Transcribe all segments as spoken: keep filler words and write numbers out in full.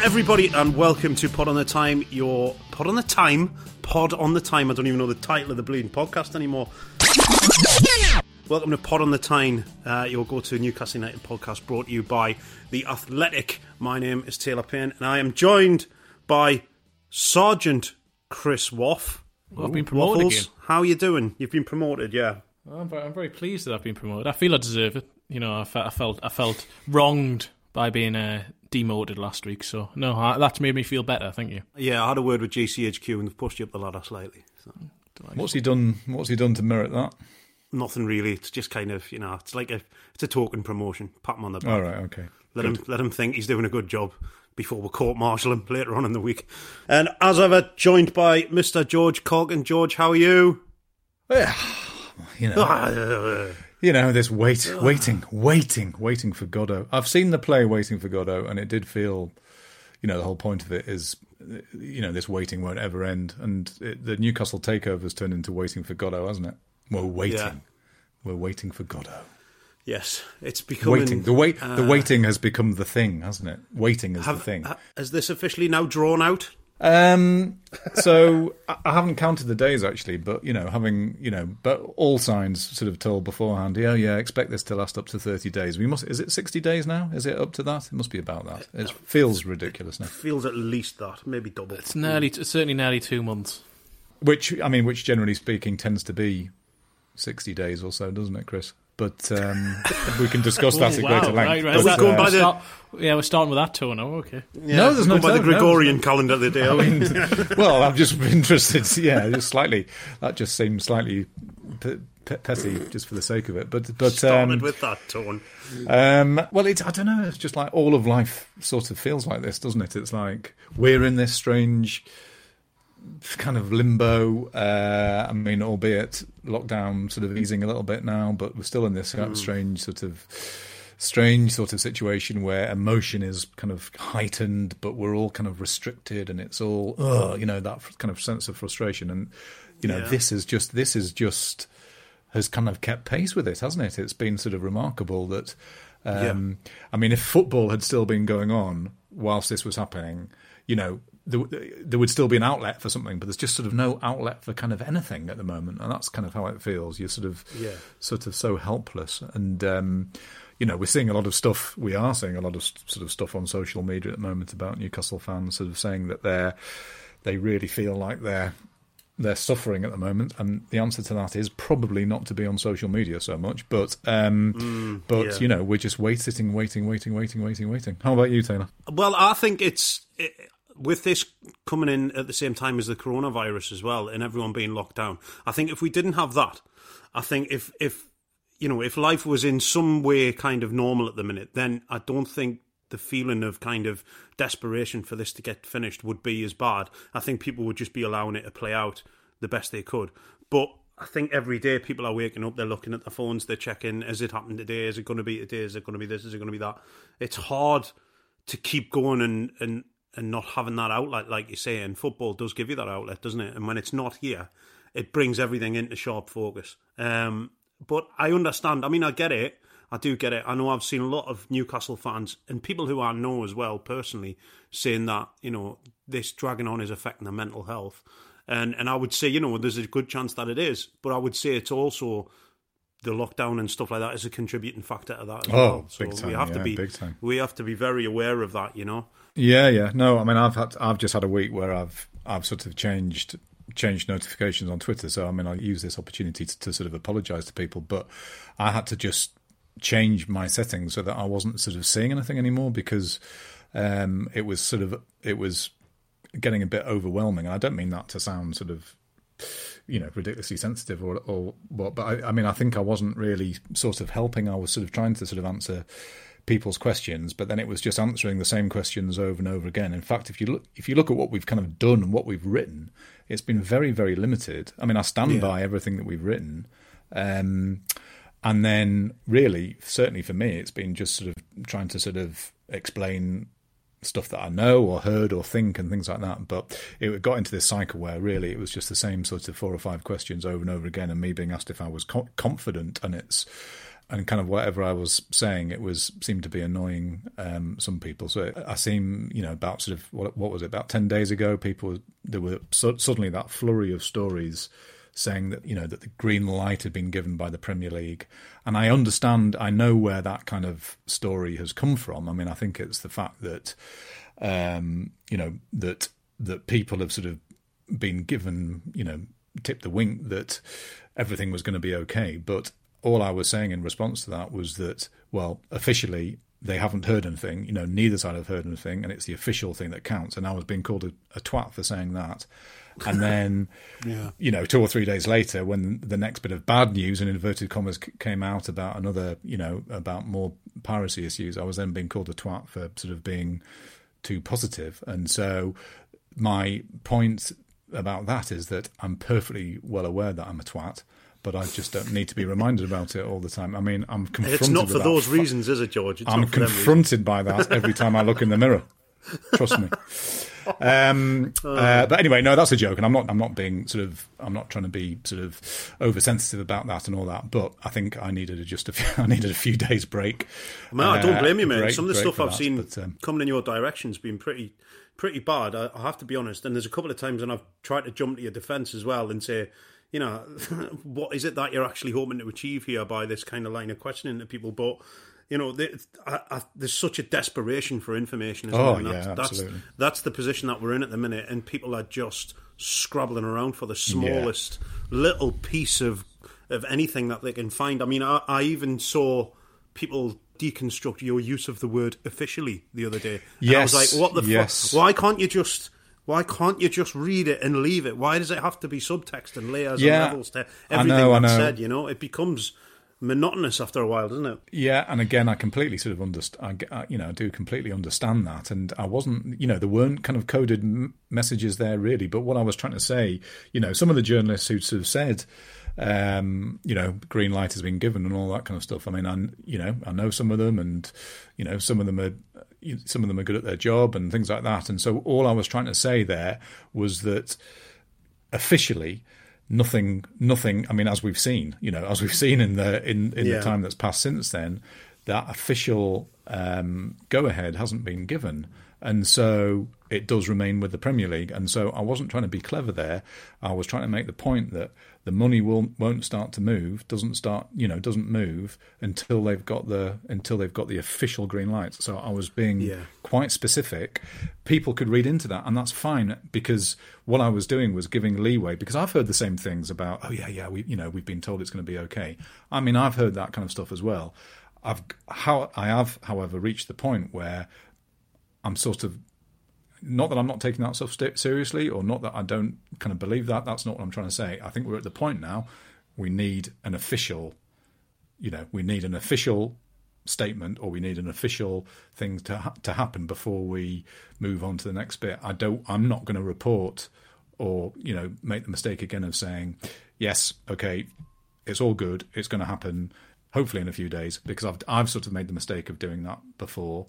everybody, and welcome to Pod on the Time, your Pod on the Time, Pod on the Time. I don't even know the title of the bleeding podcast anymore. Welcome to Pod on the Time, uh, your go-to Newcastle United podcast brought to you by The Athletic. My name is Taylor Payne, and I am joined by Sergeant Chris Waff. Well, I've been promoted Waffles, again. how are you doing? You've been promoted, yeah. Well, I'm, very, I'm very pleased that I've been promoted. I feel I deserve it. You know, I, fe- I felt I felt wronged by being uh, demoted last week, so no, I, that's made me feel better. Thank you. Yeah, I had a word with G C H Q and they've pushed you up the ladder slightly. So. What's he done? What's he done to merit that? Nothing really. It's just kind of, you know, it's like a it's a token promotion. Pat him on the back. All right, okay. Let Good. him let him think he's doing a good job before we court martial him later on in the week. And as ever, joined by Mister George Corkin. George, how are you? Yeah, you know, you know, this wait, waiting, waiting, waiting for Godot. I've seen the play Waiting for Godot, and it did feel, you know, the whole point of it is, you know, this waiting won't ever end. And it, the Newcastle takeover has turned into Waiting for Godot, hasn't it? We're waiting. Yeah. We're waiting for Godot. Yes, it's becoming... Waiting. The wait. Uh, the waiting has become the thing, hasn't it? Waiting is have, the thing. Ha, is this officially now drawn out? Um, so I I haven't counted the days actually, but you know, having you know, but all signs sort of told beforehand. Yeah, yeah, expect this to last up to thirty days. We must. Is it sixty days now? Is it up to that? It must be about that. It feels ridiculous now. Feels at least that, maybe double. It's nearly, it's certainly nearly two months. Which I mean, which generally speaking tends to be sixty days or so, doesn't it, Chris? But um, we can discuss that Oh, at wow, greater length. right, right. But, Is that- going by we're the- start- yeah, we're starting with that tone now. Okay. Yeah, No, there's no going by the tone, no, Gregorian calendar of the day. I mean, well, I'm just interested. Yeah, just slightly. That just seems slightly p- p- petty, just for the sake of it. But but Started um, with that tone. Um, well, it's, I don't know. It's just like all of life sort of feels like this, doesn't it? It's like we're in this strange kind of limbo. Uh, I mean, albeit lockdown sort of easing a little bit now, but we're still in this kind of strange sort of strange sort of situation where emotion is kind of heightened, but we're all kind of restricted, and it's all, ugh, you know, that kind of sense of frustration. And you know, Yeah. this is just this is just. has kind of kept pace with it, hasn't it? It's been sort of remarkable that, um, yeah. I mean, if football had still been going on whilst this was happening, you know, there, there would still be an outlet for something, but there's just sort of no outlet for kind of anything at the moment, and that's kind of how it feels. You're sort of, yeah. sort of so helpless, and um, you know, we're seeing a lot of stuff. We are seeing a lot of sort of stuff on social media at the moment about Newcastle fans sort of saying that they're they really feel like they're. They're suffering at the moment, and the answer to that is probably not to be on social media so much. But, um, mm, but yeah. you know, we're just wait, sitting, waiting, waiting, waiting, waiting, waiting. How about you, Taylor? Well, I think it's it, with this coming in at the same time as the coronavirus as well, and everyone being locked down. I think if we didn't have that, I think if if you know if life was in some way kind of normal at the minute, then I don't think the feeling of kind of desperation for this to get finished would be as bad. I think people would just be allowing it to play out the best they could. But I think every day people are waking up, they're looking at their phones, they're checking, has it happened today? Is it going to be today? Is it going to be this? Is it going to be that? It's hard to keep going and, and, and not having that outlet, like you say, and football does give you that outlet, doesn't it? And when it's not here, it brings everything into sharp focus. Um, but I understand. I mean, I get it. I do get it. I know I've seen a lot of Newcastle fans and people who I know as well personally saying that, you know, this dragging on is affecting their mental health. And and I would say, you know, there's a good chance that it is. But I would say it's also the lockdown and stuff like that is a contributing factor to that as oh, well. So big time, we have yeah, to be big time. we have to be very aware of that, you know. Yeah, yeah. No, I mean, I've had I've just had a week where I've I've sort of changed changed notifications on Twitter. So I mean, I use this opportunity to, to sort of apologise to people, but I had to just change my settings so that I wasn't sort of seeing anything anymore because um, it was sort of it was getting a bit overwhelming. And I don't mean that to sound sort of, you know, ridiculously sensitive or or what, but I, I mean I think I wasn't really sort of helping. I was sort of trying to sort of answer people's questions, but then it was just answering the same questions over and over again. In fact, if you look if you look at what we've kind of done and what we've written, it's been very, very limited. I mean, I stand yeah. by everything that we've written. Um, And then really, certainly for me, it's been just sort of trying to sort of explain stuff that I know or heard or think and things like that. But it got into this cycle where really it was just the same sort of four or five questions over and over again and me being asked if I was co- confident. And it's, and kind of whatever I was saying, it was seemed to be annoying um, some people. So I seem, you know, about sort of what, what was it, about ten days ago, people there were so, suddenly that flurry of stories saying that, you know, that the green light had been given by the Premier League. And I understand, I know where that kind of story has come from. I mean, I think it's the fact that, um, you know, that that people have sort of been given, you know, tipped the wink that everything was going to be okay. But all I was saying in response to that was that, well, officially they haven't heard anything. You know, neither side have heard anything, and it's the official thing that counts. And I was being called a, a twat for saying that. And then, yeah. you know, two or three days later, when the next bit of bad news, in inverted commas, came out about another, you know, about more piracy issues, I was then being called a twat for sort of being too positive. And so my point about that is that I'm perfectly well aware that I'm a twat, but I just don't need to be reminded about it all the time. I mean, I'm confronted. It's not for with those fa- reasons, is it, George? It's I'm not for confronted by that every time I look in the mirror. Trust me. Um, uh, but anyway, no, that's a joke, and I'm not. I'm not being sort of. I'm not trying to be sort of oversensitive about that and all that. But I think I needed a, just a few, I needed a few days break. Man, I don't blame you, mate. Break, Some of the stuff I've that, seen but, um, coming in your direction's been pretty, pretty bad. I, I have to be honest. And there's a couple of times when I've tried to jump to your defence as well and say, you know, what is it that you're actually hoping to achieve here by this kind of line of questioning to people? But you know, they, I, I, there's such a desperation for information as oh, well. And yeah, that's, absolutely. That's, that's the position that we're in at the minute, and people are just scrabbling around for the smallest yeah. little piece of of anything that they can find. I mean, I, I even saw people deconstruct your use of the word officially the other day. And yes, I was like, what the yes. fuck? Why can't you just... Why can't you just read it and leave it? Why does it have to be subtext and layers yeah, and levels to everything I know, that's I know. said? You know, it becomes monotonous after a while, doesn't it? Yeah, and again, I completely sort of understand. I, you know, I do completely understand that, and I wasn't. You know, there weren't kind of coded m- messages there really. But what I was trying to say, you know, some of the journalists who sort of said, um, you know, green light has been given and all that kind of stuff. I mean, I, you know, I know some of them, and you know, some of them are. Some of them are good at their job and things like that. And so all I was trying to say there was that officially nothing, nothing, I mean, as we've seen, you know, as we've seen in the in, in yeah. the time that's passed since then, that official um, go-ahead hasn't been given. And so it does remain with the Premier League. And so I wasn't trying to be clever there. I was trying to make the point that the money will won't start to move, doesn't start, you know, doesn't move until they've got the until they've got the official green light. So I was being yeah. quite specific. People could read into that, and that's fine, because what I was doing was giving leeway, because I've heard the same things about, oh yeah, yeah, we you know, we've been told it's going to be okay. I mean, I've heard that kind of stuff as well. I've how I have, however, reached the point where I'm sort of, not that I'm not taking that stuff seriously, or not that I don't kind of believe that. That's not what I'm trying to say. I think we're at the point now, we need an official, you know, we need an official statement, or we need an official thing to ha- to happen before we move on to the next bit. I don't, I'm not going to report or, you know, make the mistake again of saying, yes, okay, it's all good, it's going to happen, hopefully in a few days, because I've I've sort of made the mistake of doing that before.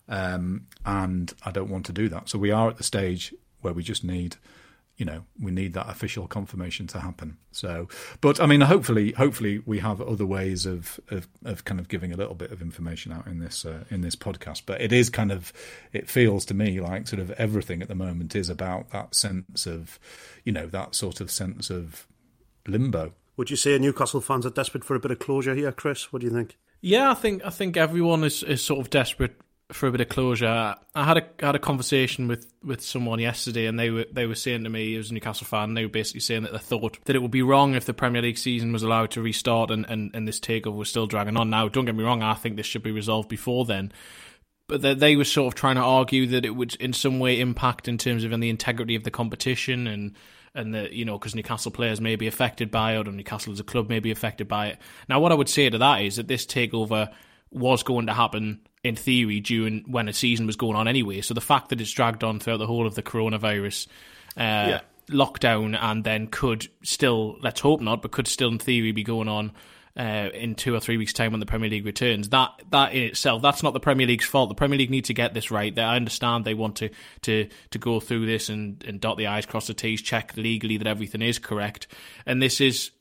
Um, and I don't want to do that. So we are at the stage where we just need, you know, we need that official confirmation to happen. So, but I mean, hopefully, hopefully we have other ways of, of, of kind of giving a little bit of information out in this uh, in this podcast. But it is kind of, it feels to me like sort of everything at the moment is about that sense of, you know, that sort of sense of limbo. Would you say Newcastle fans are desperate for a bit of closure here, Chris? What do you think? Yeah, I think I think everyone is, is sort of desperate for a bit of closure. I had a had a conversation with, with someone yesterday, and they were they were saying to me, it was a Newcastle fan, and they were basically saying that they thought that it would be wrong if the Premier League season was allowed to restart and, and, and this takeover was still dragging on. Now, don't get me wrong, I think this should be resolved before then. But they, they were sort of trying to argue that it would in some way impact in terms of in the integrity of the competition, and and the, you know, because Newcastle players may be affected by it, or Newcastle as a club may be affected by it. Now, what I would say to that is that this takeover was going to happen in theory during when a season was going on anyway. So the fact that it's dragged on throughout the whole of the coronavirus uh, yeah. lockdown, and then could still, let's hope not, but could still in theory be going on uh, in two or three weeks' time when the Premier League returns, that that in itself, that's not the Premier League's fault. The Premier League need to get this right. I understand they want to to, to go through this and, and dot the I's, cross the T's, check legally that everything is correct. And this is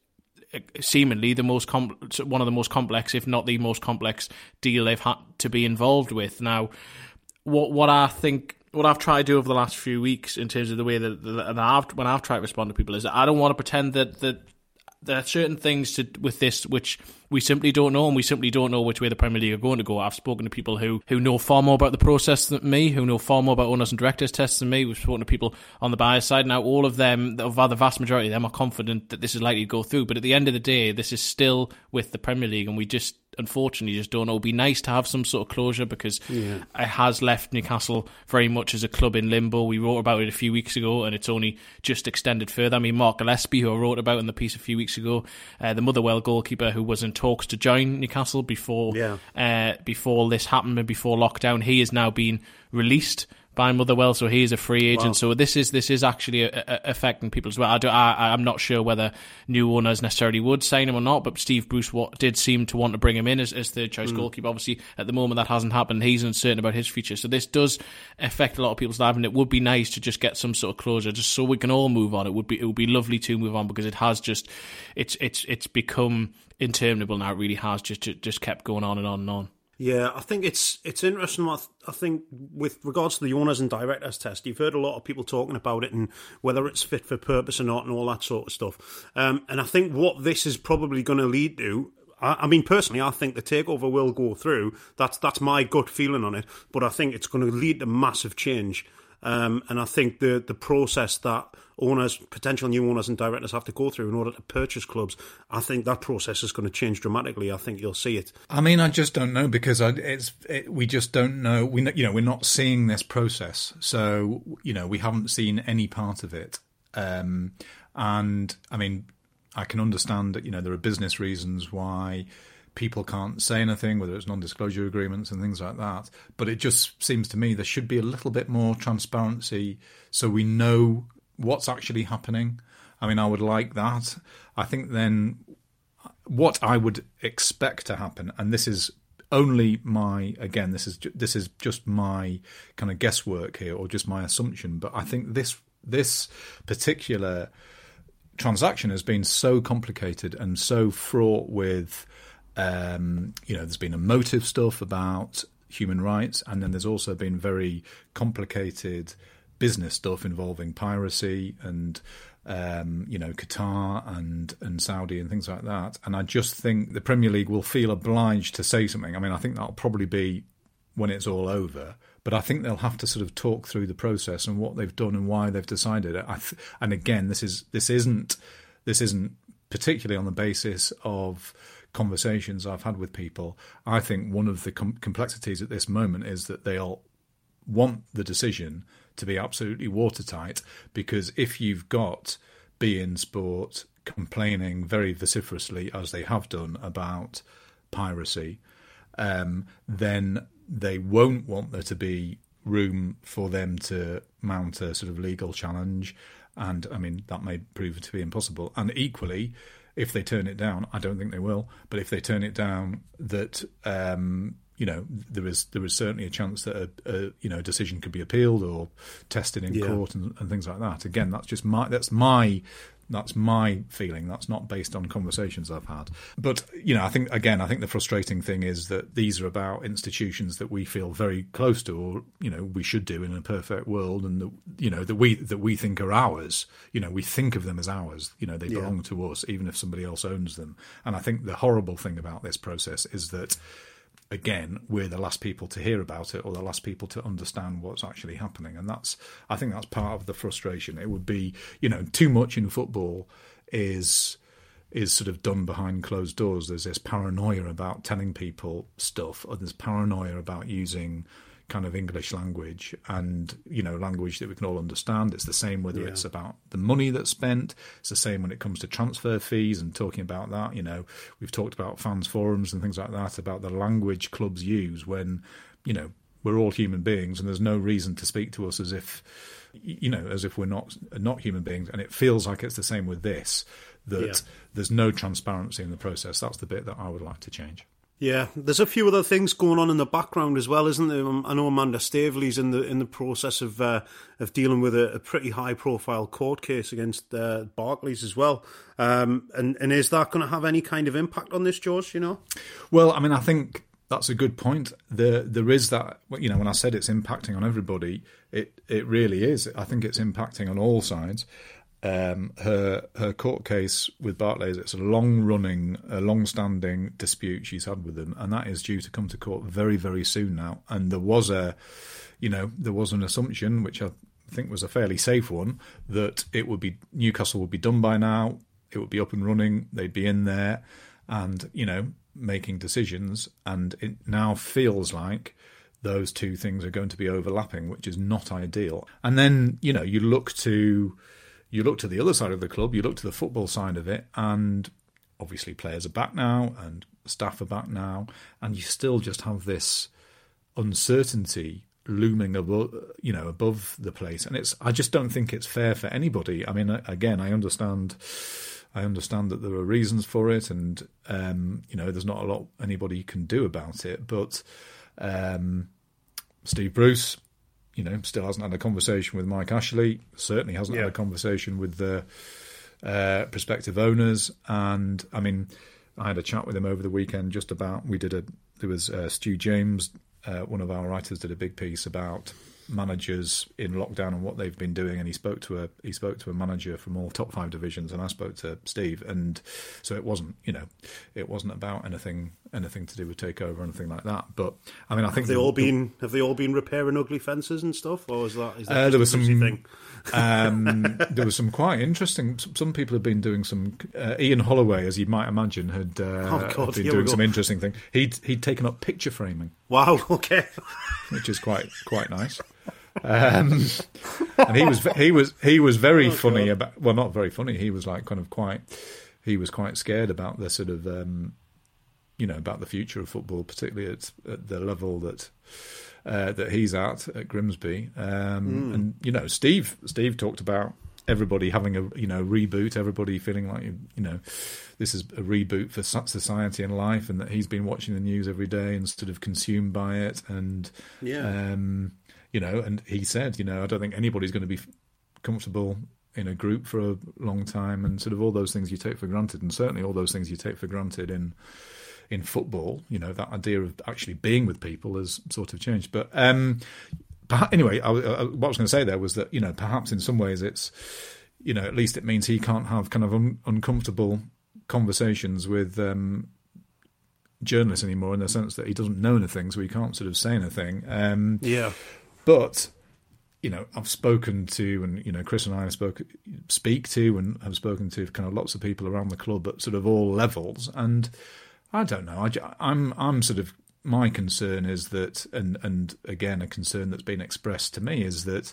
seemingly the most com- one of the most complex, if not the most complex deal they've had to be involved with. Now, what what I think, what I've tried to do over the last few weeks in terms of the way that, that I've, when I've tried to respond to people, is that I don't want to pretend that that there are certain things to, with this which we simply don't know, and we simply don't know which way the Premier League are going to go. I've spoken to people who, who know far more about the process than me, who know far more about owners and directors tests than me. We've spoken to people on the buyer's side. Now, all of them, the vast majority of them, are confident that this is likely to go through. But at the end of the day, this is still with the Premier League, and we just, unfortunately, just don't know. It would be nice to have some sort of closure, because yeah. it has left Newcastle very much as a club in limbo. We wrote about it a few weeks ago, and it's only just extended further. I mean, Mark Gillespie, who I wrote about in the piece a few weeks ago, uh, the Motherwell goalkeeper who was in talks to join Newcastle before yeah. uh, before this happened and before lockdown, he is now being released by Motherwell, so he is a free agent. Wow. So this is this is actually a, a, affecting people as well. I do, I, I'm not sure whether new owners necessarily would sign him or not, but Steve Bruce what, did seem to want to bring him in as, as third choice mm. goalkeeper. Obviously, at the moment that hasn't happened. He's uncertain about his future, so this does affect a lot of people's lives. And it would be nice to just get some sort of closure, just so we can all move on. It would be it would be lovely to move on, because it has just it's it's it's become interminable now. It really has just just kept going on and on and on. Yeah, I think it's it's interesting. I, th- I think with regards to the owners and directors test, you've heard a lot of people talking about it and whether it's fit for purpose or not and all that sort of stuff. Um, and I think what this is probably going to lead to, I, I mean, personally, I think the takeover will go through. That's that's my gut feeling on it. But I think it's going to lead to massive change. Um, and I think the the process that owners, potential new owners and directors have to go through in order to purchase clubs, I think that process is going to change dramatically. I think you'll see it. I mean, I just don't know, because I, it's it, we just don't know. We you know we're not seeing this process, so you know we haven't seen any part of it. Um, and I mean, I can understand that you know there are business reasons why people can't say anything, whether it's non-disclosure agreements and things like that. But it just seems to me there should be a little bit more transparency so we know what's actually happening. I mean, I would like that. I think then what I would expect to happen, and this is only my, again, this is ju- this is just my kind of guesswork here, or just my assumption, but I think this this particular transaction has been so complicated and so fraught with Um, you know, there's been emotive stuff about human rights, and then there's also been very complicated business stuff involving piracy and, um, you know, Qatar and, and Saudi and things like that. And I just think the Premier League will feel obliged to say something. I mean, I think that'll probably be when it's all over. But I think they'll have to sort of talk through the process and what they've done and why they've decided it. I th- and again, this is this isn't this isn't particularly on the basis of conversations I've had with people. I think one of the com- complexities at this moment is that they'll want the decision to be absolutely watertight, because if you've got beIN Sport complaining very vociferously, as they have done, about piracy, um, then they won't want there to be room for them to mount a sort of legal challenge. And, I mean, that may prove to be impossible. And equally, if they turn it down, I don't think they will, but if they turn it down, that um, you know there is there is certainly a chance that a, a you know decision could be appealed or tested in yeah. court and, and things like that. Again, that's just my that's my that's my feeling. That's not based on conversations I've had. But you know, I think again, I think the frustrating thing is that these are about institutions that we feel very close to, or you know, we should do in a perfect world, and that you know that we that we think are ours. You know, we think of them as ours. You know, they belong yeah. to us, even if somebody else owns them. And I think the horrible thing about this process is that, again, we're the last people to hear about it, or the last people to understand what's actually happening. And that's, I think that's part of the frustration. It would be, you know, too much in football is is sort of done behind closed doors. There's this paranoia about telling people stuff, or there's paranoia about using kind of English language and, you know, language that we can all understand. It's the same whether yeah. it's about the money that's spent. It's the same when it comes to transfer fees and talking about that. You know, we've talked about fans forums and things like that, about the language clubs use when, you know, we're all human beings and there's no reason to speak to us as if, you know, as if we're not not human beings. And it feels like it's the same with this, that yeah. there's no transparency in the process. That's the bit that I would like to change. Yeah, there's a few other things going on in the background as well, isn't there? I know Amanda Staveley's in the in the process of uh, of dealing with a, a pretty high profile court case against uh, Barclays as well. Um, and and is that going to have any kind of impact on this, George? You know? Well, I mean, I think that's a good point. There there is that. You know, when I said it's impacting on everybody, it it really is. I think it's impacting on all sides. Um, her her court case with Barclays, it's a long running, a long standing dispute she's had with them, and that is due to come to court very very soon now. And there was a, you know, there was an assumption, which I think was a fairly safe one, that it would be Newcastle would be done by now, it would be up and running, they'd be in there, and you know, making decisions. And it now feels like those two things are going to be overlapping, which is not ideal. And then you know, you look to. You look to the other side of the club, you look to the football side of it, and obviously players are back now and staff are back now, and you still just have this uncertainty looming above, you know, above the place. And it's I just don't think it's fair for anybody. I mean, again, I understand I understand that there are reasons for it, and um, you know, there's not a lot anybody can do about it. But um, Steve Bruce, you know, still hasn't had a conversation with Mike Ashley, certainly hasn't yeah. had a conversation with the uh, prospective owners. And, I mean, I had a chat with him over the weekend just about, we did a, there was uh, Stu James, uh, one of our writers, did a big piece about managers in lockdown and what they've been doing, and he spoke to a he spoke to a manager from all top five divisions, and I spoke to Steve, and so it wasn't you know it wasn't about anything anything to do with takeover or anything like that. But I mean, I think have they the, all the, been have they all been repairing ugly fences and stuff, or is that is that uh, just there was a some thing? um, there was some quite interesting. Some people have been doing some. Uh, Ian Holloway, as you might imagine, had, uh, oh God, had been doing some interesting things. He'd he'd taken up picture framing. Wow. Okay. Which is quite quite nice. Um, and he was he was he was very oh, funny God. about well not very funny he was like kind of quite he was quite scared about the sort of um, you know about the future of football, particularly at, at the level that uh, that he's at at Grimsby. Um, mm. And you know Steve Steve talked about everybody having a you know reboot, everybody feeling like you know this is a reboot for society and life, and that he's been watching the news every day and sort of consumed by it. And yeah. Um, You know, and he said, you know, I don't think anybody's going to be comfortable in a group for a long time, and sort of all those things you take for granted, and certainly all those things you take for granted in in football. You know, that idea of actually being with people has sort of changed. But um, anyway, I, I, what I was going to say there was that, you know, perhaps in some ways it's, you know, at least it means he can't have kind of un- uncomfortable conversations with um, journalists anymore, in the sense that he doesn't know anything, so he can't sort of say anything. Um, yeah. But, you know, I've spoken to, and, you know, Chris and I have spoke, speak to and have spoken to kind of lots of people around the club at sort of all levels. And I don't know, I, I'm, I'm sort of, my concern is that, and, and again, a concern that's been expressed to me is that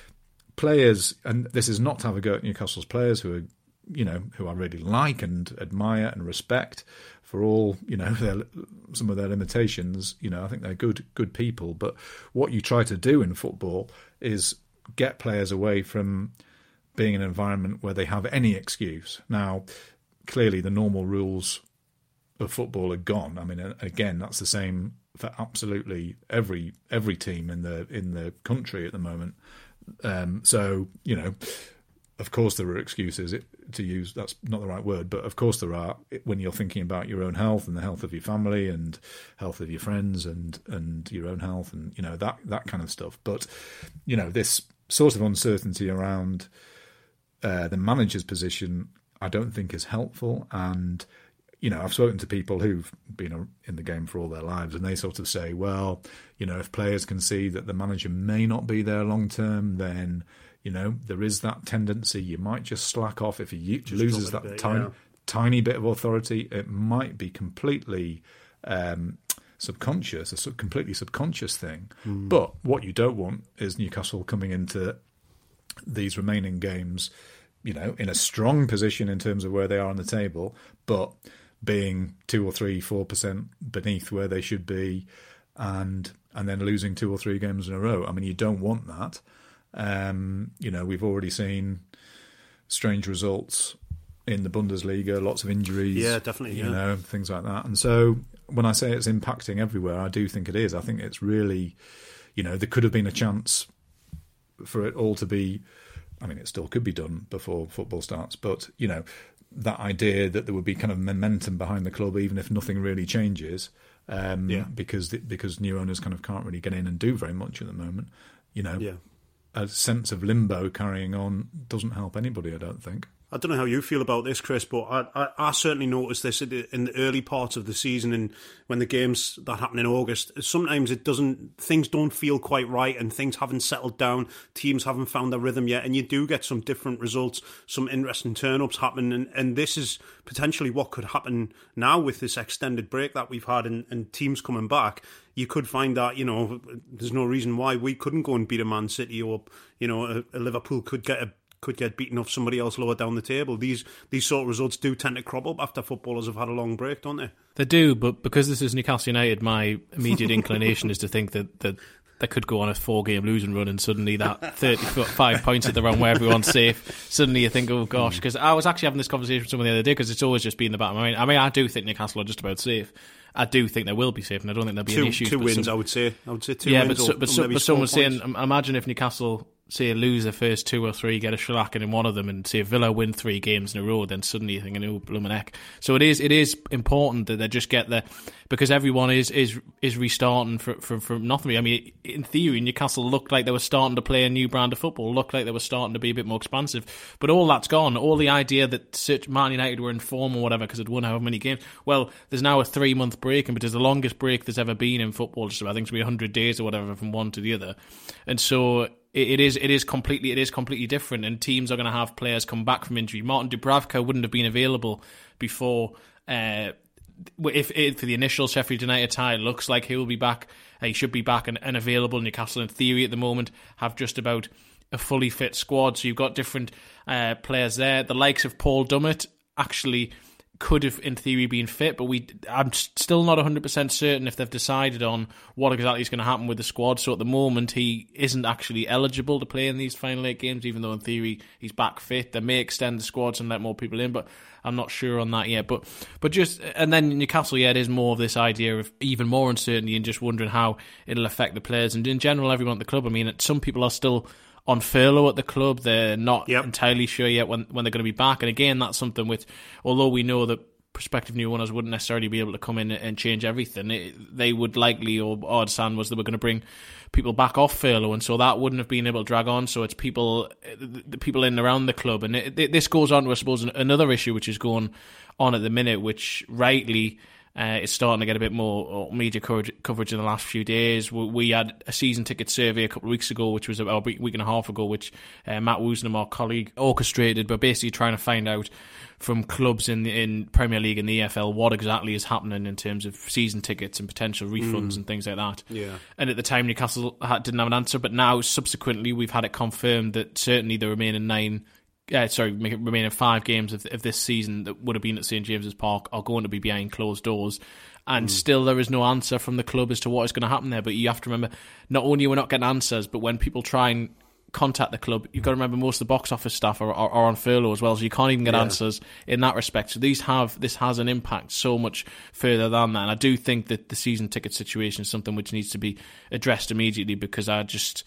players, and this is not to have a go at Newcastle's players who are, you know, who I really like and admire and respect for all, you know, their, some of their limitations. You know, I think they're good good people. But what you try to do in football is get players away from being in an environment where they have any excuse. Now, clearly the normal rules of football are gone. I mean, again, that's the same for absolutely every every team in the in the country at the moment. Um, so, you know, of course there are excuses, it, to use, that's not the right word, but of course there are, when you're thinking about your own health and the health of your family and health of your friends and, and your own health and, you know, that, that kind of stuff. But, you know, this sort of uncertainty around uh, the manager's position, I don't think is helpful. And, you know, I've spoken to people who've been in the game for all their lives, and they sort of say, well, you know, if players can see that the manager may not be there long term, then, you know, there is that tendency. You might just slack off if he just loses that bit, tiny, yeah. tiny bit of authority. It might be completely um, subconscious, a sub- completely subconscious thing. Mm. But what you don't want is Newcastle coming into these remaining games, you know, in a strong position in terms of where they are on the table, but being two or three, four percent beneath where they should be, and and then losing two or three games in a row. I mean, you don't want that. Um, you know, we've already seen strange results in the Bundesliga, lots of injuries. Yeah, definitely. You yeah. know, things like that. And so when I say it's impacting everywhere, I do think it is. I think it's really, you know, there could have been a chance for it all to be, I mean, it still could be done before football starts, but, you know, that idea that there would be kind of momentum behind the club, even if nothing really changes, um, yeah. because because new owners kind of can't really get in and do very much at the moment. You know, yeah. a sense of limbo carrying on doesn't help anybody, I don't think. I don't know how you feel about this, Chris, but I, I, I certainly noticed this in the early parts of the season, and when the games that happen in August, sometimes it doesn't, things don't feel quite right, and things haven't settled down. Teams haven't found their rhythm yet, and you do get some different results, some interesting turn-ups happen, and, and this is potentially what could happen now with this extended break that we've had, and, and teams coming back. You could find that, you know, there's no reason why we couldn't go and beat a Man City, or, you know, a, a Liverpool could get a could get beaten off somebody else lower down the table. These these sort of results do tend to crop up after footballers have had a long break, don't they? They do, but because this is Newcastle United, my immediate inclination is to think that, that they could go on a four-game losing run, and suddenly that thirty-five points at the run where everyone's safe, suddenly you think, oh gosh, because I was actually having this conversation with someone the other day, because it's always just been in the back of my mind. I mean, I do think Newcastle are just about safe. I do think they will be safe, and I don't think there'll be two, any issues. Two wins, some, I would say. I would say two yeah, wins. Yeah, but, so, but, so, but someone was saying, imagine if Newcastle, say, lose their first two or three, get a shellacking in one of them, and say Villa win three games in a row, then suddenly you're thinking, oh, blooming heck. So it is it is important that they just get there, because everyone is is is restarting from, from, from nothing. I mean, in theory, Newcastle looked like they were starting to play a new brand of football, looked like they were starting to be a bit more expansive, but all that's gone. All the idea that Man United were in form or whatever because they'd won however many games, well, there's now a three-month break, and it's the longest break there's ever been in football, just I think it's be one hundred days or whatever from one to the other. And so it is it is completely it is completely different, and teams are going to have players come back from injury. Martin Dubravka wouldn't have been available before uh, if, if for the initial Sheffield United tie. It looks like he will be back. Uh, he should be back and, and available. Newcastle, in theory, at the moment have just about a fully fit squad. So you've got different uh, players there. The likes of Paul Dummett actually could have, in theory, been fit, but we I'm still not one hundred percent certain if they've decided on what exactly is going to happen with the squad. So at the moment, he isn't actually eligible to play in these final eight games, even though in theory he's back fit. They may extend the squads and let more people in, but I'm not sure on that yet. But but just, and then Newcastle, yeah, it is more of this idea of even more uncertainty and just wondering how it'll affect the players. And in general, everyone at the club, I mean, some people are still on furlough at the club. They're not yep. entirely sure yet when, when they're going to be back. And again, that's something which, although we know that prospective new owners wouldn't necessarily be able to come in and change everything, it, they would likely, or odd stand was they were going to bring people back off furlough, and so that wouldn't have been able to drag on. So it's people, the people in and around the club. And it, it, this goes on to, I suppose, another issue which is going on at the minute, which rightly Uh, it's starting to get a bit more media coverage, coverage in the last few days. We, we had a season ticket survey a couple of weeks ago, which was about a week and a half ago, which uh, Matt Woosnam, our colleague, orchestrated, but basically trying to find out from clubs in the in Premier League and the E F L what exactly is happening in terms of season tickets and potential refunds mm. and things like that. Yeah. And at the time, Newcastle had, didn't have an answer, but now, subsequently, we've had it confirmed that certainly the remaining nine Uh, sorry, remaining five games of, of this season that would have been at St James's Park are going to be behind closed doors, and mm. still there is no answer from the club as to what is going to happen there. But you have to remember, not only are we not getting answers, but when people try and contact the club, you've got to remember most of the box office staff are, are, are on furlough as well, so you can't even get yeah. answers in that respect. So these have this has an impact so much further than that, and I do think that the season ticket situation is something which needs to be addressed immediately, because I just...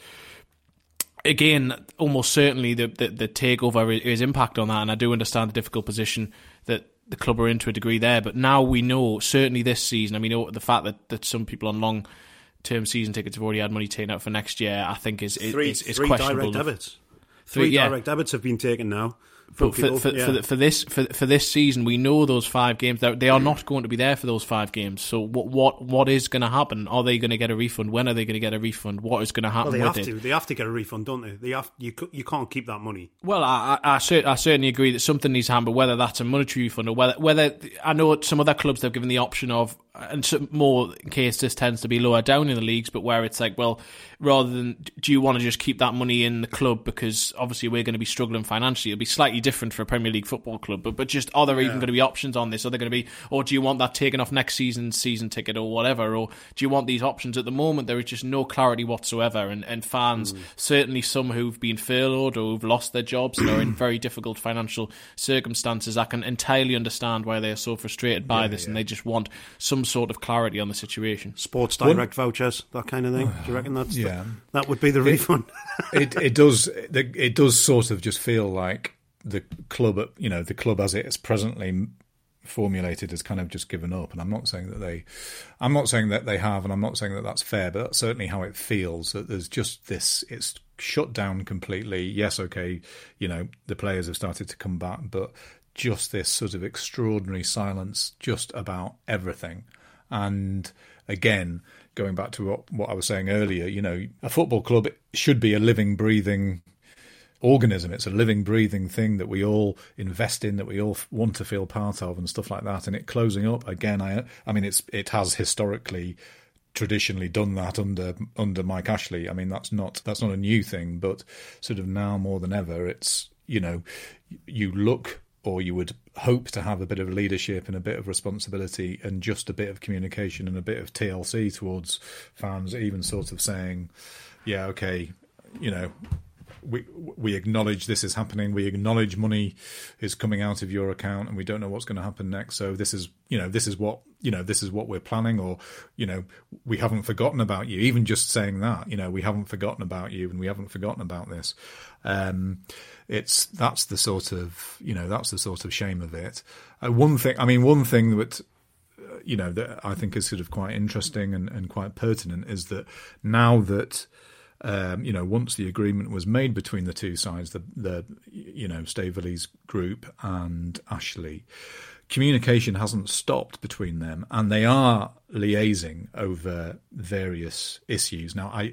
Again, almost certainly the, the the takeover is impact on that, and I do understand the difficult position that the club are in to a degree there. But now we know, certainly this season, I mean, the fact that, that some people on long term season tickets have already had money taken out for next year, I think is is, three, is, is three questionable. Direct debits. Three, three yeah. direct debits have been taken now. But for, for, yeah. for, for this for for this season, we know those five games, they are not going to be there for those five games. So what what what is going to happen? Are they going to get a refund? When are they going to get a refund? What is going to happen well, they with have it? To. They have to get a refund, don't they? They have. You you can't keep that money. Well, I I, I, cert, I certainly agree that something needs to happen, but whether that's a monetary refund or whether whether I know some other clubs they've given the option of, and some more in case this tends to be lower down in the leagues, but where it's like, well, rather than do you want to just keep that money in the club because obviously we're going to be struggling financially. It'll be slightly different for a Premier League football club, but but just are there yeah. even going to be options on this? Are there going to be, or do you want that taken off next season's season ticket or whatever, or do you want these options? At the moment there is just no clarity whatsoever, and, and fans, mm. certainly some who've been furloughed or who've lost their jobs and are in very difficult financial circumstances, I can entirely understand why they're so frustrated by yeah, this yeah. and they just want some sort of clarity on the situation. Sports Direct One, vouchers, that kind of thing. Do you reckon that's yeah. the, that would be the refund? it, it does. It does sort of just feel like the club, you know, the club as it is presently formulated has kind of just given up. And I'm not saying that they, I'm not saying that they have, and I'm not saying that that's fair, but that's certainly how it feels. That there's just this. It's shut down completely. Yes, okay, you know, the players have started to come back, but just this sort of extraordinary silence just about everything. And again, going back to what, what I was saying earlier, you know, a football club should be a living, breathing organism. It's a living, breathing thing that we all invest in, that we all want to feel part of and stuff like that. And it closing up, again, I I mean, it's it has historically, traditionally done that under under Mike Ashley. I mean, that's not that's not a new thing, but sort of now more than ever, it's, you know, you look, or you would hope to have a bit of leadership and a bit of responsibility and just a bit of communication and a bit of T L C towards fans, even sort of saying, yeah, okay, you know, we we acknowledge this is happening. We acknowledge money is coming out of your account and we don't know what's going to happen next. So this is, you know, this is what, you know, this is what we're planning, or, you know, we haven't forgotten about you. Even just saying that, you know, we haven't forgotten about you and we haven't forgotten about this. Um, it's that's the sort of, you know, that's the sort of shame of it. Uh, one thing, I mean, one thing that, uh, you know, that I think is sort of quite interesting and, and quite pertinent is that now that, um, you know, once the agreement was made between the two sides, the, the you know, Staveley's group and Ashley, communication hasn't stopped between them, and they are liaising over various issues. Now, I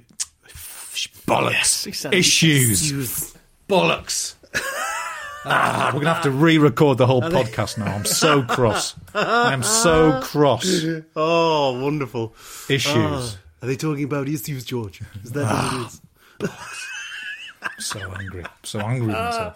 bollocks yes, issues. issues. Bollocks. ah, we're going to have to re-record the whole podcast now. I'm so cross. I'm so cross. Oh, wonderful. Issues. Oh, are they talking about issues, George? Is that ah, what it is? I'm so angry. I'm so angry with myself.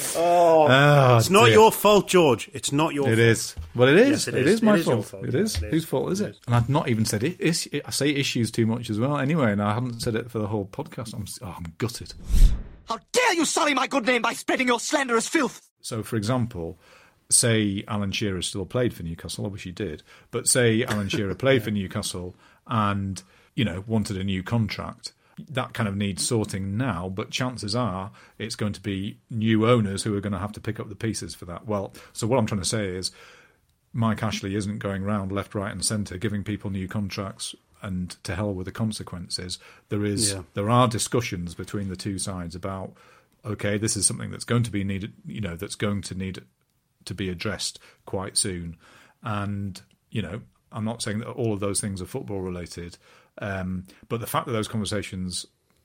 Oh, oh, it's not dear. your fault, George. It's not your it fault. It is. Well, it is. Yes, it, it is. is my it is fault. fault. It is. It is. Whose fault is it? it? And I've not even said it. Is, I say issues too much as well. Anyway, and I haven't said it for the whole podcast. I'm, oh, I'm gutted. How dare you sully my good name by spreading your slanderous filth? So, for example, say Alan Shearer still played for Newcastle. I wish he did. But say Alan Shearer played for Newcastle and, you know, wanted a new contract. That kind of needs sorting now, but chances are it's going to be new owners who are going to have to pick up the pieces for that. Well, so what I'm trying to say is Mike Ashley isn't going round left, right and centre giving people new contracts and to hell with the consequences. There is, yeah. there are discussions between the two sides about, okay, this is something that's going to be needed, you know, that's going to need to be addressed quite soon. And, you know, I'm not saying that all of those things are football related, um, but the fact that those conversations,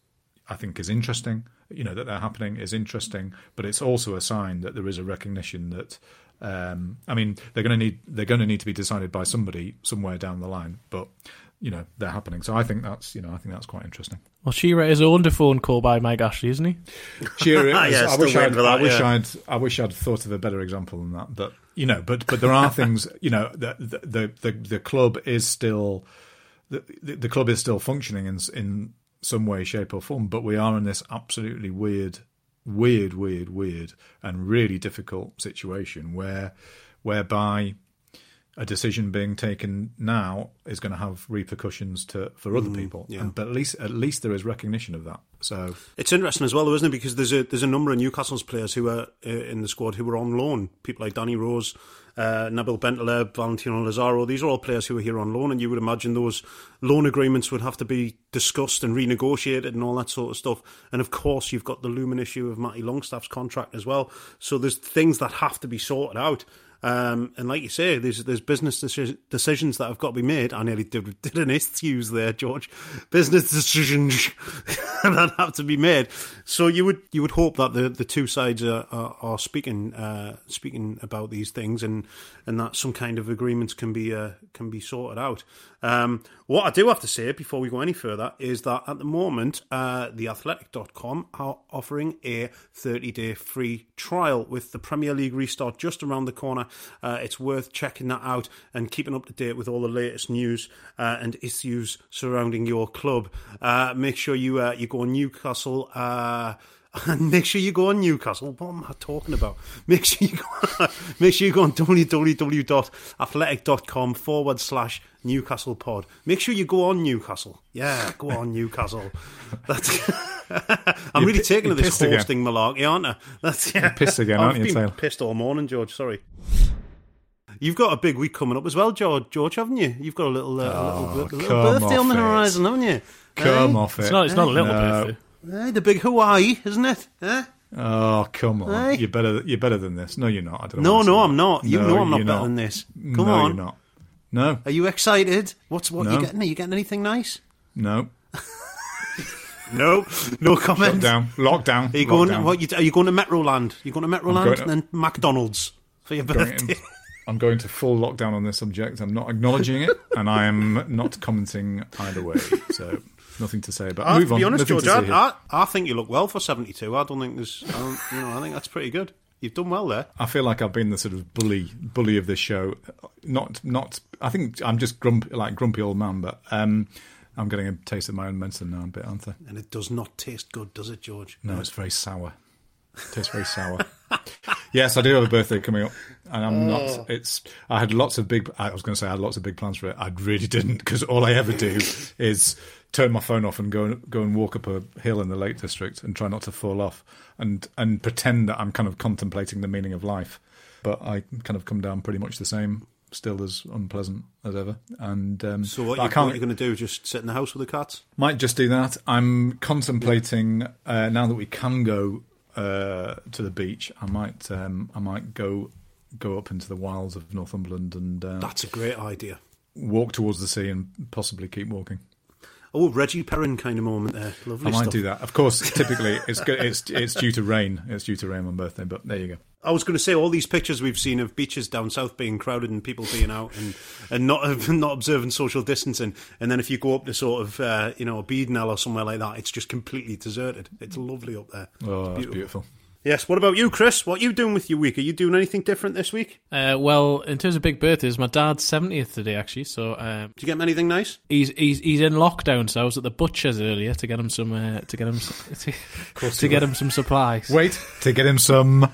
I think, is interesting. You know, that they're happening is interesting, but it's also a sign that there is a recognition that, um, I mean, they're going to need they're going to need to be decided by somebody somewhere down the line, but you know, they're happening. So I think that's, you know, I think that's quite interesting. Well, Shearer is under phone call by Mike Ashley, isn't he? Shearer is. yeah, I wish I'd, that, I wish yeah. I'd, I wish I'd thought of a better example than that. But you know, but but there are things. You know, the the the, the club is still the, the club is still functioning in in some way, shape, or form. But we are in this absolutely weird, weird, weird, weird, and really difficult situation where whereby a decision being taken now is going to have repercussions to for other mm, people, yeah. and, but at least at least there is recognition of that. So it's interesting as well, though, isn't it? Because there's a there's a number of Newcastle's players who are uh, in the squad who were on loan. People like Danny Rose, uh, Nabil Bentaleb, Valentino Lazaro. These are all players who are here on loan, and you would imagine those loan agreements would have to be discussed and renegotiated and all that sort of stuff. And of course, you've got the looming issue of Matty Longstaff's contract as well. So there's things that have to be sorted out. Um, and like you say, there's there's business deci- decisions that have got to be made. I nearly did, did an excuse there, George. Business decisions that have to be made. So you would you would hope that the, the two sides are are, are speaking uh, speaking about these things, and, and that some kind of agreements can be uh, can be sorted out. Um, what I do have to say before we go any further is that at the moment, uh, the athletic dot com are offering a thirty-day free trial with the Premier League restart just around the corner. Uh, it's worth checking that out and keeping up to date with all the latest news uh, and issues surrounding your club. Uh, make sure you uh, you go on Newcastle. Uh, And make sure you go on Newcastle. What am I talking about? Make sure you go, make sure you go on www.athletic.com forward slash Newcastle pod. Make sure you go on Newcastle. Yeah, go on Newcastle. That's I'm really taking to this hosting again. malarkey, aren't I? That's yeah. You're pissed again, I've aren't you, been Taylor? Pissed all morning, George. Sorry. You've got a big week coming up as well, George. George, haven't you? You've got a little, uh, oh, a little, a little birthday on the horizon, haven't you? Come eh? off it. It's not. It's not a little no. birthday. Eh, the big Hawaii, isn't it? Eh? Oh, come on. Hey. You're better You're better than this. No, you're not. I don't know No, no, that. I'm not. You no, know I'm not you're better not. than this. Come no, on. you're not. No. Are you excited? What's what No. you getting? Are you getting anything nice? No. No, no comment. Lockdown. Lockdown. Are you going? Lockdown. What? You, are you going to Metroland? You going to Metroland going to- and then McDonald's for your Going birthday? in- I'm going to full lockdown on this subject. I'm not acknowledging it, and I am not commenting either way. So nothing to say about. Uh, Move to on. be honest, Nothing George, to say I, here. I, I think you look well for seventy-two. I don't think there's. I don't, you know, I think that's pretty good. You've done well there. I feel like I've been the sort of bully, bully of this show. Not, not. I think I'm just grumpy, like grumpy old man. But um, I'm getting a taste of my own medicine now, a bit, aren't I? And it does not taste good, does it, George? No, it's very sour. It tastes very sour. Yes, I do have a birthday coming up, and I'm Oh. not. It's. I had lots of big. I was going to say I had lots of big plans for it. I really didn't, because all I ever do is turn my phone off and go and go and walk up a hill in the Lake District and try not to fall off, and and pretend that I'm kind of contemplating the meaning of life. But I kind of come down pretty much the same, still as unpleasant as ever. And um, So what, I you, can't. what are you going to do? Just sit in the house with the cats? Might just do that. I'm contemplating uh, now that we can go uh, to the beach. I might, um, I might go go up into the wilds of Northumberland and uh, That's a great idea. walk towards the sea and possibly keep walking. Oh, Reggie Perrin kind of moment there. Lovely I might stuff. do that. Of course, typically it's go- it's it's due to rain. It's due to rain on birthday, but there you go. I was going to say all these pictures we've seen of beaches down south being crowded and people being out and, and not not observing social distancing, and then if you go up to sort of uh, you know Beadnell or somewhere like that, it's just completely deserted. It's lovely up there. Oh, that's beautiful. Yes. What about you, Chris? What are you doing with your week? Are you doing anything different this week? Uh, well, in terms of big birthdays, my dad's seventieth today, actually. So um, Did you get him anything nice? he's he's he's in lockdown. So I was at the butcher's earlier to get him some uh, to get him to, to get him some supplies. Wait to get him some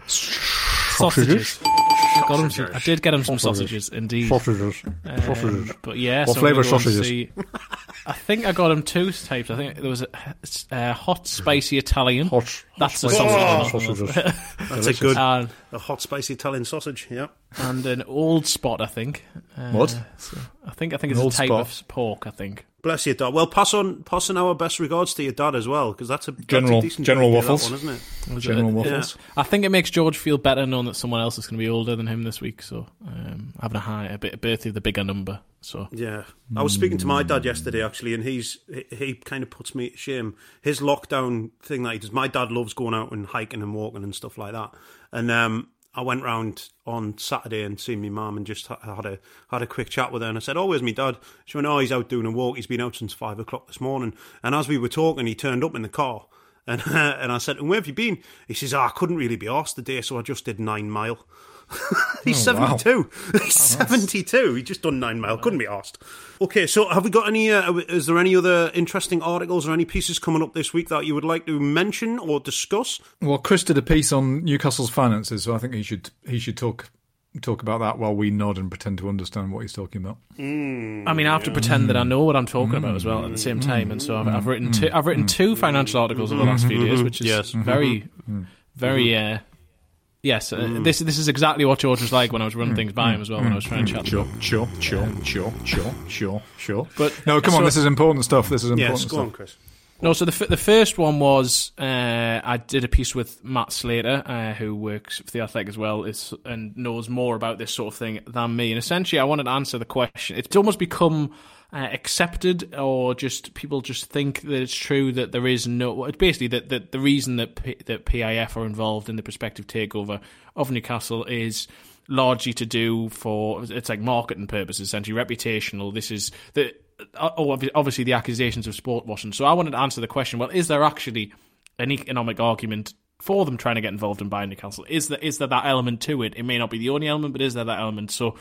sausages. Got him some, I did get him some sausages, indeed. Sausages. Um, Sausages. But yeah, What so flavour I'm gonna go and sausages? see- I think I got him two types. I think there was a uh, hot, spicy Italian. Hot. That's a Oh. sausage. That's a good, And, a hot, spicy Italian sausage. Yeah. and an old spot, I think. Uh, What? so I think I think An it's a old type spot? of pork. I think. Bless you, Dad. Well, pass on, pass on our best regards to your dad as well, because that's a that's General- a decent General birthday, that Waffles. one, isn't it? Was General it- Waffles. I think it makes George feel better knowing that someone else is going to be older than him this week. So um, having a high, a bit a birthday of the bigger number. So Yeah, I was speaking to my dad yesterday actually, and he's he, he kind of puts me to shame. His lockdown thing that he does. My dad loves going out and hiking and walking and stuff like that. And um, I went round on Saturday and seen my mum and just ha- had a had a quick chat with her. And I said, "Oh, where's my dad?" She went, "Oh, he's out doing a walk. He's been out since five o'clock this morning." And as we were talking, he turned up in the car. And uh, and I said, "And where have you been?" He says, oh, "I couldn't really be arsed today, so I just did nine mile." He's Oh, wow. seventy-two. He's seventy-two. He just done nine mile. Couldn't be arsed. Okay, so have we got any? Uh, is there any other interesting articles or any pieces coming up this week that you would like to mention or discuss? Well, Chris did a piece on Newcastle's finances, so I think he should he should talk talk about that while we nod and pretend to understand what he's talking about. I mean, I have to pretend that I know what I'm talking about as well at the same time. And so I've, I've written two. I've written two financial articles over the last few days, which is Yes. very, very. Uh, Yes, uh, this this is exactly what George was like when I was running things by him as well, when I was trying to chat to Sure, him. sure, sure, sure, sure, sure, sure. But No, come on, so- this is important stuff. This is important Yes, go stuff. on, Chris. No, so the f- the first one was uh, I did a piece with Matt Slater, uh, who works for The Athletic as well, is, and knows more about this sort of thing than me. And essentially, I wanted to answer the question. It's almost become uh, accepted, or just people just think that it's true that there is no. It's basically that, that the reason that P- that P I F are involved in the prospective takeover of Newcastle is largely to do for, it's like marketing purposes, essentially reputational. This is the. Oh, obviously the accusations of sport washing. So I wanted to answer the question, well, is there actually an economic argument for them trying to get involved in buying Newcastle? Is there, is there that element to it? It may not be the only element, but is there that element? So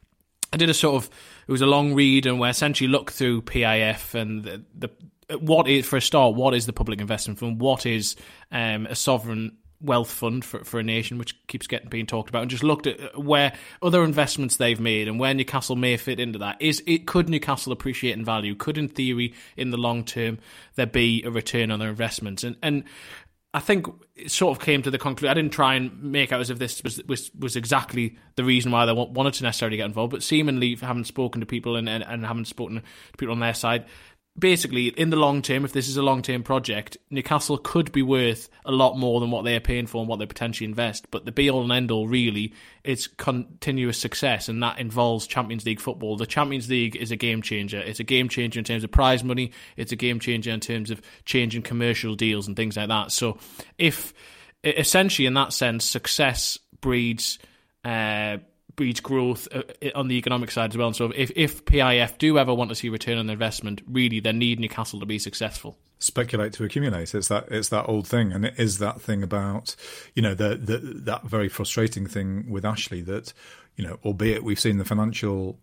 I did a sort of, it was a long read, and we essentially looked through P I F and the, the what is, for a start, what is the Public Investment Fund? What is um, a sovereign wealth fund for, for a nation, which keeps getting being talked about, and just looked at where other investments they've made and where Newcastle may fit into that. Is it could Newcastle appreciate in value? Could, in theory, in the long term, there be a return on their investments? And and I think it sort of came to the conclusion. I didn't try and make out as if this was was, was exactly the reason why they wanted to necessarily get involved, but seemingly, having spoken to people and, and, and having spoken to people on their side, basically, in the long term, if this is a long-term project, Newcastle could be worth a lot more than what they're paying for and what they potentially invest. But the be-all and end-all, really, is continuous success, and that involves Champions League football. The Champions League is a game-changer. It's a game-changer in terms of prize money. It's a game-changer in terms of changing commercial deals and things like that. So if, essentially, in that sense, success breeds... Uh, breeds growth on the economic side as well. And so if, if P I F do ever want to see return on investment, really they need Newcastle to be successful. Speculate to accumulate. It's that it's that old thing, and it is that thing about, you know, the, the that very frustrating thing with Ashley that, you know, albeit we've seen the financial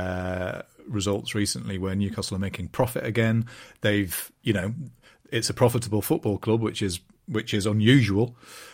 uh, results recently where Newcastle are making profit again. They've, you know, it's a profitable football club, which is which is unusual.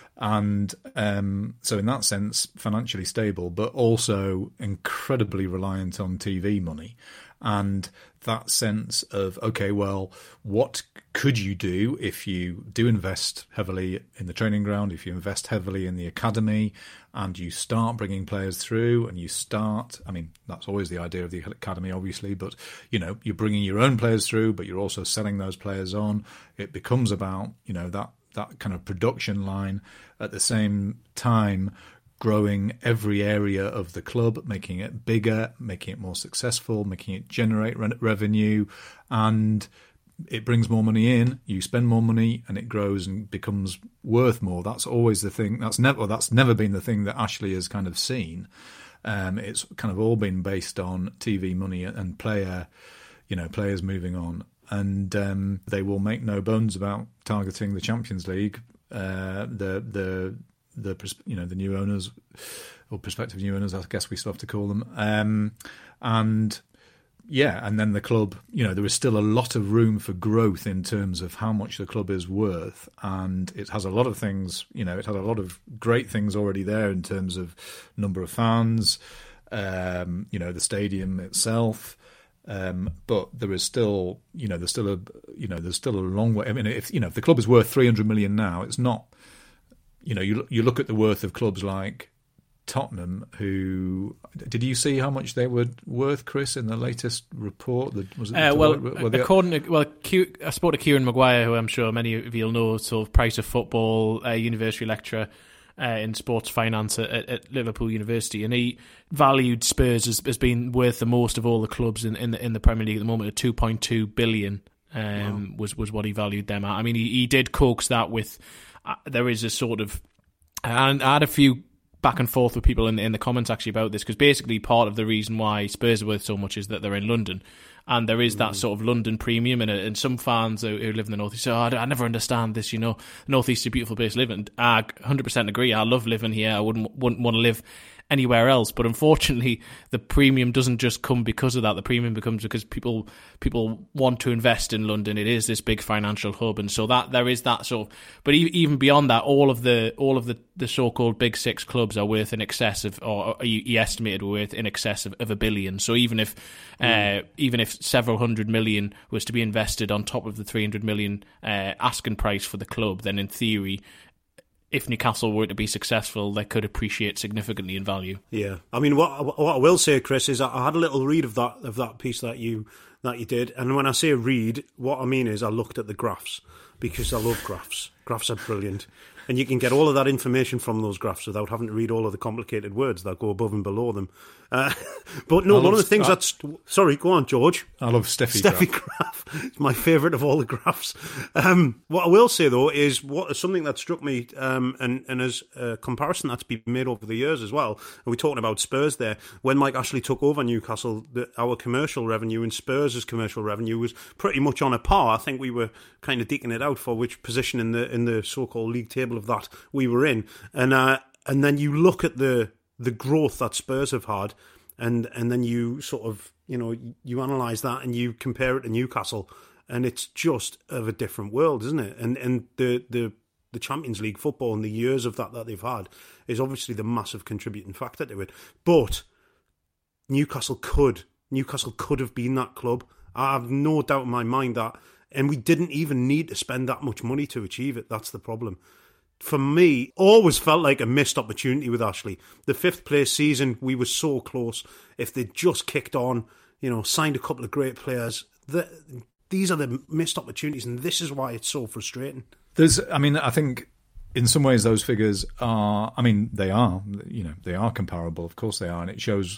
And um, so in that sense, financially stable, but also incredibly reliant on T V money. And that sense of, okay, well, what could you do if you do invest heavily in the training ground, if you invest heavily in the academy, and you start bringing players through, and you start, I mean, that's always the idea of the academy, obviously, but, you know, you're bringing your own players through, but you're also selling those players on. It becomes about, you know, that that kind of production line, at the same time growing every area of the club, making it bigger, making it more successful, making it generate re- revenue, and it brings more money in, you spend more money, and it grows and becomes worth more. That's always the thing. That's never well, that's never been the thing that Ashley has kind of seen. Um, it's kind of all been based on T V money and player, you know, players moving on. And um, they will make no bones about targeting the Champions League. Uh, the the the you know the new owners or prospective new owners, I guess we still have to call them. Um, and yeah, and then the club. You know, there is still a lot of room for growth in terms of how much the club is worth, and it has a lot of things. You know, it has a lot of great things already there in terms of number of fans. Um, you know, the stadium itself. Um, but there is still, you know, there's still a, you know, there's still a long way. I mean, if you know, if the club is worth three hundred million now, it's not, you know, you you look at the worth of clubs like Tottenham. Who did you see how much they were worth, Chris, in the latest report? The, was it uh, well, were they, according to well, Q, I spoke to Kieran Maguire, who I'm sure many of you'll know, sort of price of football, uh, university lecturer. Uh, in sports finance at, at Liverpool University, and he valued Spurs as, as being worth the most of all the clubs in, in the in the Premier League at the moment at two point two billion. Um, wow. was was what he valued them at. I mean, he, he did coax that with. Uh, there is a sort of, and I had a few back and forth with people in in the comments actually about this, because basically part of the reason why Spurs are worth so much is that they're in London. And there is that mm. sort of London premium, and, and some fans who, who live in the North East say, oh, I, I never understand this, you know, the North East is a beautiful place to live, and I one hundred percent agree. I love living here. I wouldn't, wouldn't want to live anywhere else. But unfortunately, the premium doesn't just come because of that. The premium becomes because people people want to invest in London. It is this big financial hub, and so that there is that sort of. But even beyond that, all of the all of the, the so-called big six clubs are worth in excess of, or he estimated were worth in excess of, of a billion. So even if mm. uh, even if several hundred million was to be invested on top of the three hundred million uh, asking price for the club, then in theory, if Newcastle were to be successful, they could appreciate significantly in value. Yeah, I mean, what what I will say, Chris, is I had a little read of that of that piece that you that you did, and when I say read, what I mean is I looked at the graphs because I love graphs. Graphs are brilliant, and you can get all of that information from those graphs without having to read all of the complicated words that go above and below them. Uh, but no, I one of the love- things I- that's sorry, go on, George. I love Steffi. Steffi Graf. graph. It's my favourite of all the graphs. Um, what I will say, though, is what something that struck me, um, and, and as a comparison that's been made over the years as well, and we're talking about Spurs there, when Mike Ashley took over Newcastle, the, our commercial revenue and Spurs' commercial revenue was pretty much on a par. I think we were kind of deking it out for which position in the in the so-called league table of that we were in. And uh, and then you look at the the growth that Spurs have had, and and then you sort of, you know, you analyse that and you compare it to Newcastle, and it's just of a different world, isn't it? And and the the, the Champions League football and the years of that that they've had is obviously the massive contributing factor to it. But Newcastle could Newcastle could have been that club. I have no doubt in my mind that, and we didn't even need to spend that much money to achieve it. That's the problem. For me, always felt like a missed opportunity with Ashley. The fifth place season, we were so close. If they'd just kicked on, you know, signed a couple of great players, the, these are the missed opportunities, and this is why it's so frustrating. There's, I mean, I think in some ways those figures are, I mean, they are, you know, they are comparable. Of course they are, and it shows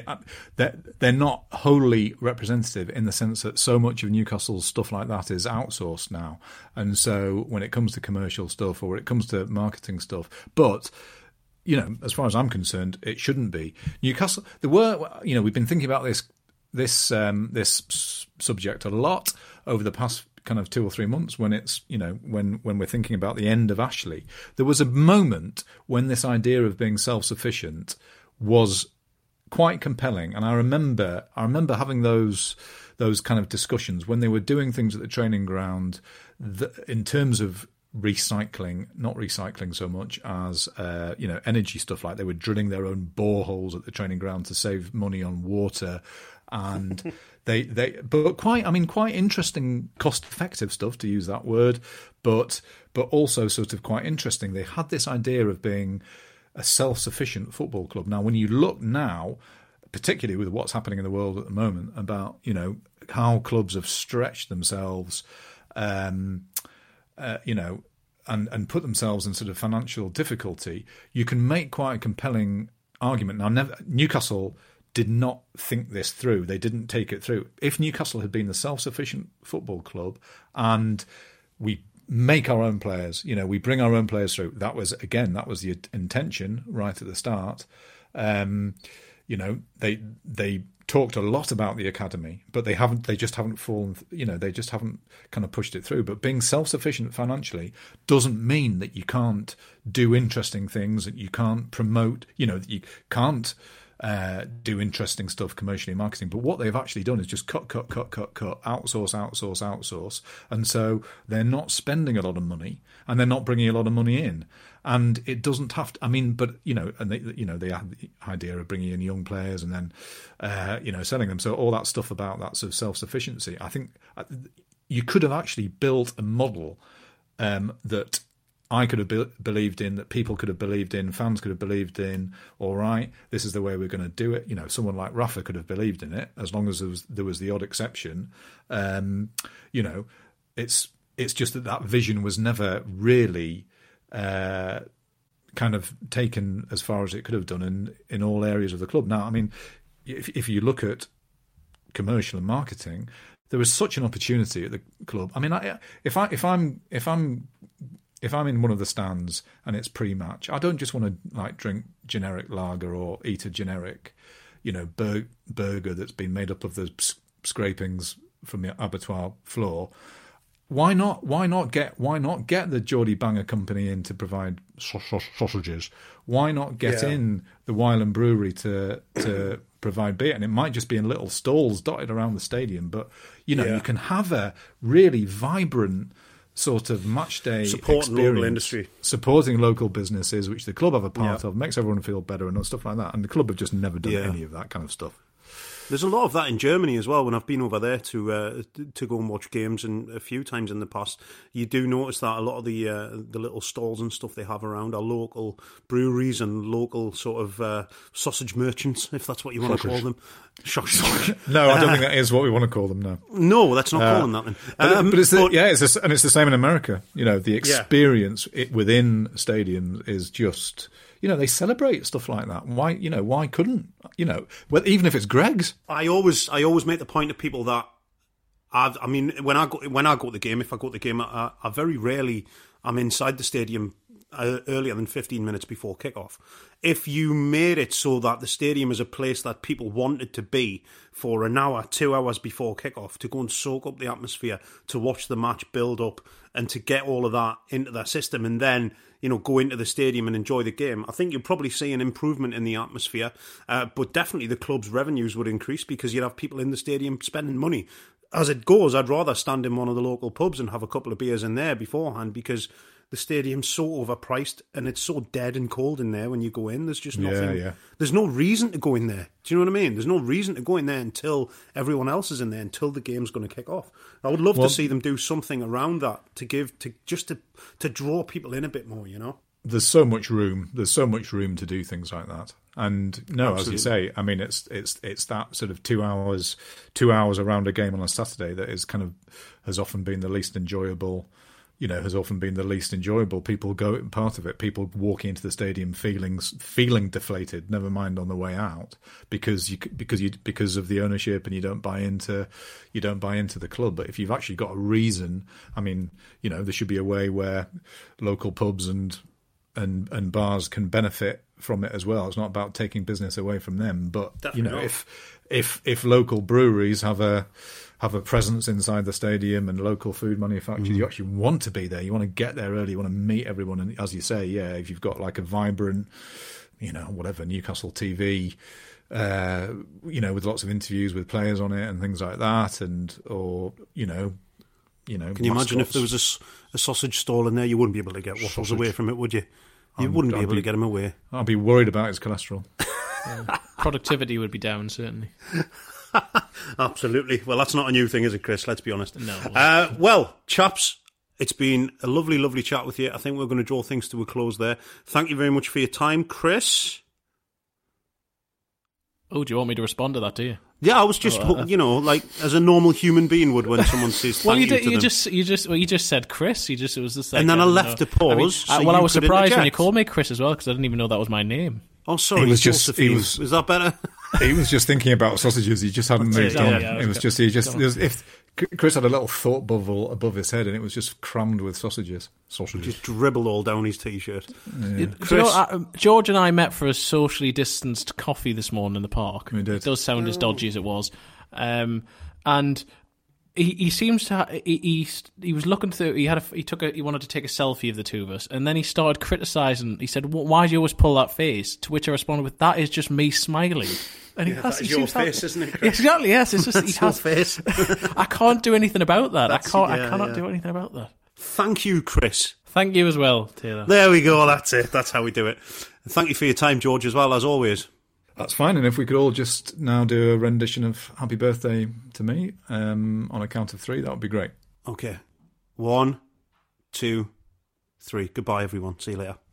that they're not wholly representative in the sense that so much of Newcastle's stuff like that is outsourced now. And so when it comes to commercial stuff or it comes to marketing stuff, but, you know, as far as I'm concerned, it shouldn't be. Newcastle, there were, you know, we've been thinking about this, this, um, this subject a lot over the past kind of two or three months when it's, you know, when, when we're thinking about the end of Ashley. There was a moment when this idea of being self-sufficient was quite compelling, and I remember I remember having those those kind of discussions when they were doing things at the training ground that, in terms of recycling, not recycling so much as uh, you know, energy stuff, like they were drilling their own boreholes at the training ground to save money on water, and they they but quite I mean quite interesting, cost effective stuff, to use that word, but but also sort of quite interesting. They had this idea of being a self-sufficient football club. Now, when you look now, particularly with what's happening in the world at the moment, about, you know, how clubs have stretched themselves, um, uh, you know, and, and put themselves in sort of financial difficulty, you can make quite a compelling argument. Now, never, Newcastle did not think this through. They didn't take it through. If Newcastle had been the self-sufficient football club and we make our own players, you know, we bring our own players through. That was, again, that was the intention right at the start. Um, you know, they they talked a lot about the academy, but they haven't. They just haven't fallen. You know, they just haven't kind of pushed it through. But being self-sufficient financially doesn't mean that you can't do interesting things, that you can't promote. You know, that you can't uh, do interesting stuff commercially and marketing. But what they've actually done is just cut, cut, cut, cut, cut, outsource, outsource, outsource. And so they're not spending a lot of money and they're not bringing a lot of money in. And it doesn't have to, I mean, but, you know, and they, you know, they had the idea of bringing in young players and then, uh, you know, selling them. So all that stuff about that sort of self-sufficiency, I think you could have actually built a model um, that I could have be- believed in, that people could have believed in, fans could have believed in. All right, this is the way we're going to do it. You know, someone like Rafa could have believed in it, as long as there was, there was the odd exception. Um, you know, it's it's just that that vision was never really uh, kind of taken as far as it could have done in, in all areas of the club. Now, I mean, if if you look at commercial and marketing, there was such an opportunity at the club. I mean, I, if I if I'm if I'm If I'm in one of the stands and it's pre-match, I don't just want to like drink generic lager or eat a generic, you know, bur- burger that's been made up of the s- scrapings from the abattoir floor. Why not? Why not get? Why not get the Geordie Banger Company in to provide sausages? Why not get Yeah. in the Wylam Brewery to to provide beer? And it might just be in little stalls dotted around the stadium, but you know, Yeah. you can have a really vibrant sort of match day Supporting experience, local industry, supporting local businesses, which the club have a part Yeah. of, makes everyone feel better and stuff like that. And the club have just never done Yeah. any of that kind of stuff. There's a lot of that in Germany as well. When I've been over there to uh, to go and watch games, and a few times in the past, you do notice that a lot of the uh, the little stalls and stuff they have around are local breweries and local sort of uh, sausage merchants, if that's what you want to call them. Sausage. No, I don't think that is what we want to call them. No, no, let's not uh, call them that. Then. But, Um, but it's the, but, yeah, it's the, and it's the same in America. You know, the experience it, within stadiums is just. You know, they celebrate stuff like that. Why, you know, why couldn't, you know, well, even if it's Greg's? I always, I always make the point to people that, I've, I mean, when I go, when I go to the game, if I go to the game, I, I very rarely, I'm inside the stadium uh, earlier than fifteen minutes before kickoff. If you made it so that the stadium is a place that people wanted to be for an hour, two hours before kickoff, to go and soak up the atmosphere, to watch the match build up, and to get all of that into their system, and then, you know, go into the stadium and enjoy the game, I think you'll probably see an improvement in the atmosphere, uh, but definitely the club's revenues would increase because you'd have people in the stadium spending money. As it goes, I'd rather stand in one of the local pubs and have a couple of beers in there beforehand, because the stadium's so overpriced and it's so dead and cold in there when you go in. There's just nothing. Yeah, yeah. There's no reason to go in there. Do you know what I mean? There's no reason to go in there until everyone else is in there, until the game's going to kick off. I would love well, to see them do something around that to give to just to to draw people in a bit more. You know. There's so much room. There's so much room to do things like that. And no, Absolutely. As you say, I mean, it's it's it's that sort of two hours, two hours around a game on a Saturday that is kind of has often been the least enjoyable. You know, has often been the least enjoyable. People go part of it. People walking into the stadium feeling feeling deflated. Never mind on the way out, because you because you because of the ownership, and you don't buy into you don't buy into the club. But if you've actually got a reason, I mean, you know, there should be a way where local pubs and and and bars can benefit from it as well. It's not about taking business away from them, but Definitely you know, not. if if if local breweries have a have a presence inside the stadium and local food manufacturers, mm. you actually want to be there. You want to get there early. You want to meet everyone. And as you say, yeah, if you've got like a vibrant, you know, whatever, Newcastle T V, uh, you know, with lots of interviews with players on it and things like that, and or you know, you know, can you mascots. imagine if there was a, a sausage stall in there? You wouldn't be able to get waffles sausage. away from it, would you? You I'm, wouldn't be I'd able be, to get them away. I'd be worried about his cholesterol. Yeah. Productivity would be down, certainly. Absolutely. Well, that's not a new thing, is it, Chris? Let's be honest. No. Uh, well, chaps, it's been a lovely, lovely chat with you. I think we're going to draw things to a close there. Thank you very much for your time, Chris. Oh, do you want me to respond to that, do you? Yeah, I was just, oh, uh, you know, like as a normal human being would when someone says thank well, you, you did, to you them. just, you just, well, you just said Chris. You just, it was just like, and then I, I left know. a pause. I mean, so well, I was surprised interject. when you called me Chris as well, because I didn't even know that was my name. Oh, sorry. He was just. He was, is that better? He was just thinking about sausages. He just hadn't moved yeah, on. Yeah, yeah, it was, was just. He just. Was, if Chris had a little thought bubble above his head, and it was just crammed with sausages. Sausages. Just dribbled all down his t-shirt. Yeah. Chris, you know, uh, George and I met for a socially distanced coffee this morning in the park. We did. It does sound oh. as dodgy as it was, um, and. He, he seems to. Ha- he, he he was looking through. He had. A, he took. A, he wanted to take a selfie of the two of us, and then he started criticising. He said, "Why do you always pull that face?" To which I responded with, "That is just me smiling." And he yeah, has, that is he your face, to, isn't it, Chris? Exactly. Yes, it's just he has face. I can't do anything about that. That's, I can't. yeah, I cannot yeah. do anything about that. Thank you, Chris. Thank you as well, Taylor. There we go. That's it. That's how we do it. And thank you for your time, George, as well as always. That's fine, and if we could all just now do a rendition of Happy Birthday to Me um, on a count of three, that would be great. Okay. One, two, three. Goodbye, everyone. See you later.